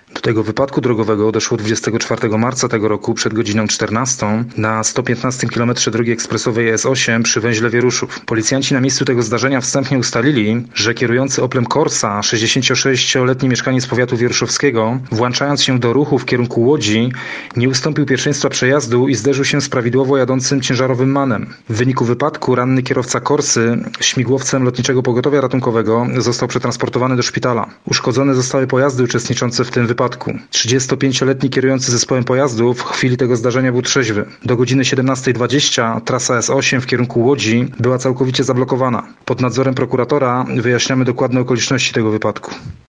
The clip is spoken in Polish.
Do tego wypadku drogowego doszło 24 marca tego roku przed godziną 14 na 115 km drogi ekspresowej S8 przy węźle Wieruszów. Policjanci na miejscu tego zdarzenia wstępnie ustalili, że kierujący Oplem Corsa, 66-letni mieszkaniec powiatu wieruszowskiego, włączając się do ruchu w kierunku Łodzi, nie ustąpił pierwszeństwa przejazdu i zderzył się z prawidłowo jadącym ciężarowym MAN-em. W wyniku wypadku ranny kierowca Corsy śmigłowcem Lotniczego Pogotowia Ratunkowego został przetransportowany do szpitala. Uszkodzone zostały pojazdy uczestniczące w tym wypadku. 35-letni kierujący zespołem pojazdów w chwili tego zdarzenia był trzeźwy. Do godziny 17:20 trasa S8 w kierunku Łodzi była całkowicie zablokowana. Pod nadzorem prokuratora wyjaśniamy dokładne okoliczności tego wypadku.